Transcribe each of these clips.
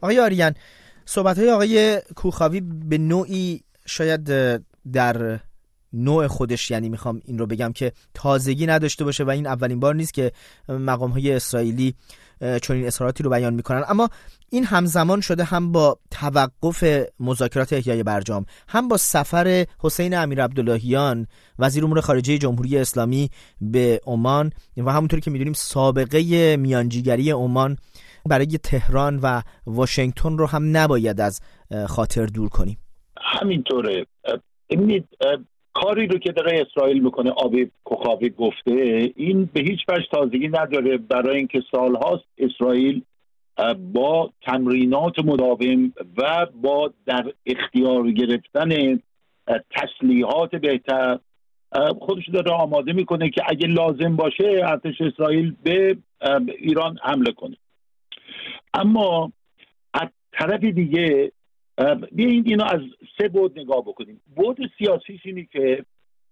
آقای آریان، صحبت‌های آقای کوخاوی به نوعی شاید در نوع خودش، یعنی میخوام این رو بگم که تازگی نداشته باشه و این اولین بار نیست که مقام‌های اسرائیلی چنین اظهاراتی رو بیان میکنن، اما این همزمان شده هم با توقف مذاکرات احیای برجام، هم با سفر حسین امیرعبداللهیان وزیر امور خارجه جمهوری اسلامی به عمان و همونطوری که میدونیم سابقه میانجیگری عمان برای تهران و واشنگتن رو هم نباید از خاطر دور کنیم. همینطوره. ببینید کاری رو که داره اسرائیل میکنه، آقای کوخاوی گفته، این به هیچ وجه تازگی نداره، برای اینکه سالهاست اسرائیل با تمرینات مداوم و با در اختیار گرفتن تسلیحات بهتر خودش داره آماده میکنه که اگه لازم باشه ارتش اسرائیل به ایران حمله کنه. اما از طرف دیگه بیایید اینو از سه بعد نگاه بکنیم. بعد سیاسی اینه که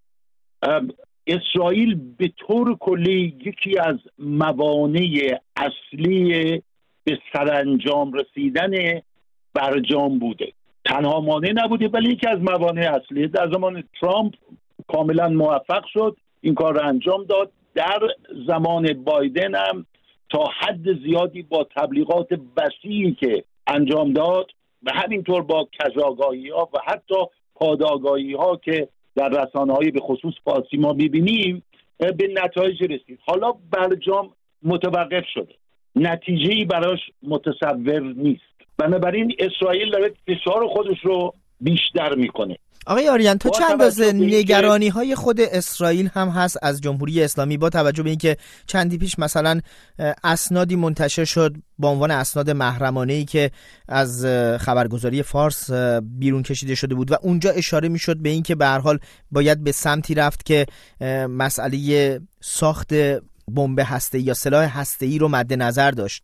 اسرائیل به طور کلی یکی از موانع اصلی به سرانجام رسیدن برجام بوده. تنها مانع نبوده ولی یکی از موانع اصلی. در زمان ترامپ کاملا موفق شد، این کار رو انجام داد. در زمان بایدن هم تا حد زیادی با تبلیغات وسیعی که انجام داد و همینطور با کژآگاهی‌ها و حتی پادآگاهی‌ها که در رسانه‌های به خصوص فارسی ما می‌بینیم به نتایج رسید. حالا برجام متوقف شده، نتیجه‌ای براش متصور نیست، بنابراین اسرائیل داره فشار خودش رو بیشتر میکنه. آقای آریان، تا چند اندازه نگرانی‌های خود اسرائیل هم هست از جمهوری اسلامی با توجه به اینکه چندی پیش مثلا اسنادی منتشر شد با عنوان اسناد محرمانه‌ای که از خبرگزاری فارس بیرون کشیده شده بود و اونجا اشاره می‌شد به اینکه به هر حال باید به سمتی رفت که مسئله ساخت بمب هسته‌ای یا سلاح هسته‌ای رو مد نظر داشت؟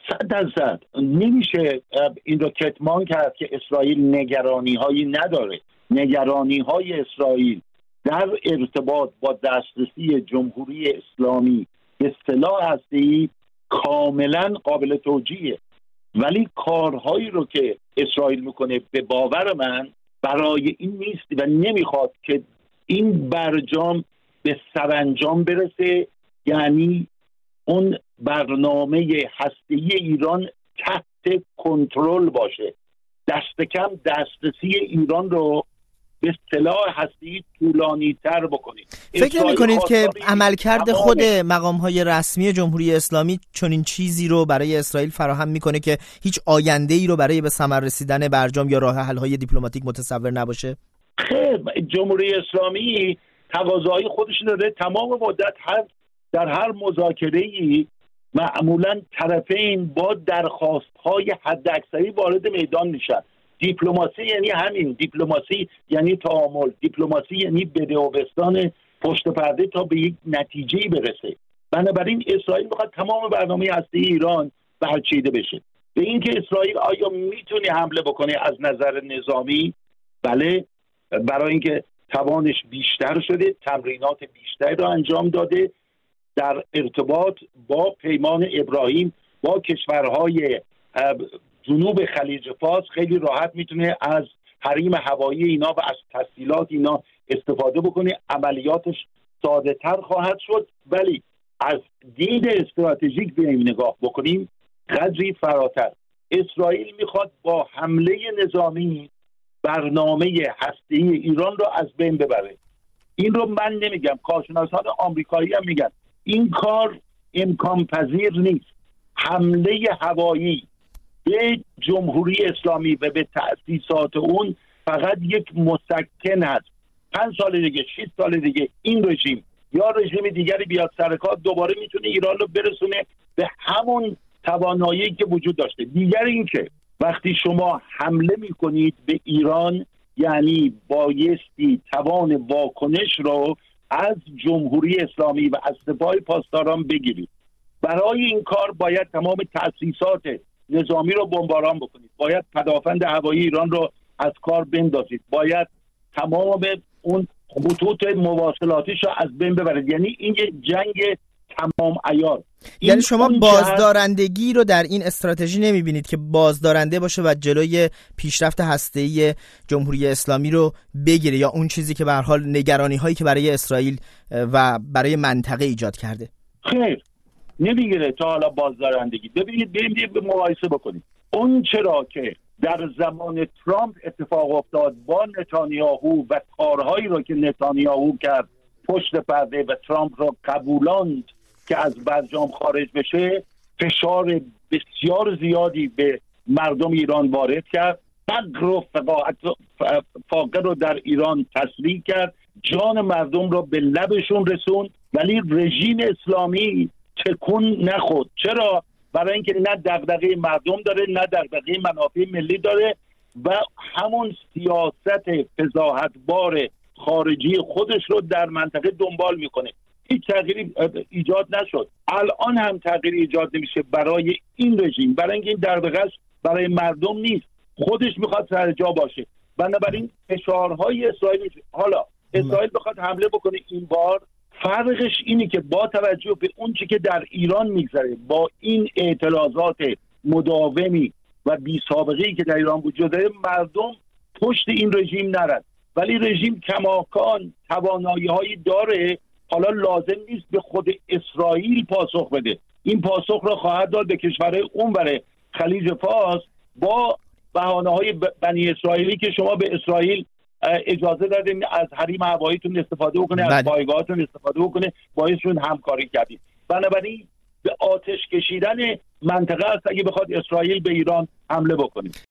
100% نمیشه این رو کتمان کرد که اسرائیل نگرانی‌هایی نداره. نگرانی‌های اسرائیل در ارتباط با دسترسی جمهوری اسلامی به سلاح هسته‌ای کاملا قابل توجیهه، ولی کارهایی رو که اسرائیل میکنه به باور من برای این نیست و نمیخواد که این برجام به سرانجام برسه، یعنی اون برنامه هسته‌ای ایران تحت کنترل باشه. دست کم دسترسی ایران رو به سلاح هسته‌ای طولانی‌تر بکنید. فکر نمی‌کنید که عملکرد خود مقام‌های رسمی جمهوری اسلامی چنین چیزی رو برای اسرائیل فراهم می‌کنه که هیچ آینده‌ای رو برای به ثمر رسیدن برجام یا راه حل‌های دیپلماتیک متصور نباشه؟ خیر، جمهوری اسلامی تقاضاهای خودش داره. تمام مدت در هر مذاکره‌ای معمولاً طرفین با درخواست‌های حداکثری وارد میدان میشن. دیپلماسی یعنی همین، دیپلماسی یعنی تعامل، دیپلماسی یعنی بده و بستان پشت پرده تا به یک نتیجه‌ای برسه. بنابراین اسرائیل میخواد تمام برنامه هسته‌ای ایران برچیده بشه. به اینکه اسرائیل آیا میتونه حمله بکنه از نظر نظامی؟ بله، برای اینکه توانش بیشتر شده، تمرینات بیشتری رو انجام داده، در ارتباط با پیمان ابراهیم با کشورهای جنوب خلیج فارس خیلی راحت میتونه از حریم هوایی اینا و از تسهیلات اینا استفاده بکنه. عملیاتش ساده تر خواهد شد، ولی از دید استراتژیک بیایم نگاه بکنیم قدری فراتر. اسرائیل میخواد با حمله نظامی برنامه هسته‌ای ایران رو از بین ببره. این رو من نمیگم، کارشناسان آمریکایی هم میگن این کار امکان پذیر نیست. حمله هوایی به جمهوری اسلامی و به تأسیسات اون فقط یک مسکن هست. 5 سال دیگه، 6 سال دیگه این رژیم یا رژیم دیگری بیاد سر کار، دوباره میتونه ایران رو برسونه به همون توانایی که وجود داشته. دیگر این که وقتی شما حمله میکنید به ایران یعنی بایستی توان واکنش رو از جمهوری اسلامی و از سپاه پاسداران بگیرید. برای این کار باید تمام تأسیسات نظامی رو بمباران بکنید، باید پدافند هوایی ایران رو از کار بندازید، باید تمام اون خطوط مواصلاتیش رو از بین ببرید. یعنی این یک جنگ تمام عیار. یعنی شما بازدارندگی رو در این استراتژی نمیبینید که بازدارنده باشه و جلوی پیشرفت هسته‌ای جمهوری اسلامی رو بگیره، یا اون چیزی که به هر حال نگرانی هایی که برای اسرائیل و برای منطقه ایجاد کرده؟ خیر، نمیگیره تا حالا بازدارندگی. ببینید بریم مقایسه بکنیم. اون چرا که در زمان ترامپ اتفاق افتاد با نتانیاهو و کارهایی رو که نتانیاهو کرد پشت پرده و ترامپ رو قبولاند که از برجام خارج بشه، فشار بسیار زیادی به مردم ایران وارد کرد، فقر و فاقر رو در ایران تسریع کرد، جان مردم رو به لبشون رسوند، ولی رژیم اسلامی تکون نخورد. چرا؟ برای اینکه نه دغدغه مردم داره، نه دغدغه منافع ملی داره و همون سیاست فضاحتبار خارجی خودش رو در منطقه دنبال میکنه. هیچ تغییری ایجاد نشد، الان هم تغییری ایجاد نمیشه برای این رژیم، برای اینکه این دغدغه‌اش برای مردم نیست، خودش میخواد سر جا باشه. بنابراین فشارهای اسرائیل، حالا اسرائیل بخواد حمله بکنه این بار، فرقش اینی که با توجه به اون چی که در ایران میگذره، با این اعتراضات مداومی و بی سابقه‌ای که در ایران وجود داره، مردم پشت این رژیم نرد. ولی رژیم کماکان توانایی‌هایی داره، حالا لازم نیست به خود اسرائیل پاسخ بده، این پاسخ را خواهد داد به کشورهای اونور خلیج فارس با بهانه‌های بنی اسرائیلی که شما به اسرائیل اجازه دادین از حریم هواییتون استفاده بکنه، از پایگاهاتون استفاده بکنه، باعثشون همکاری کردید. بنابراین به آتش کشیدن منطقه است اگه بخواد اسرائیل به ایران حمله بکنه.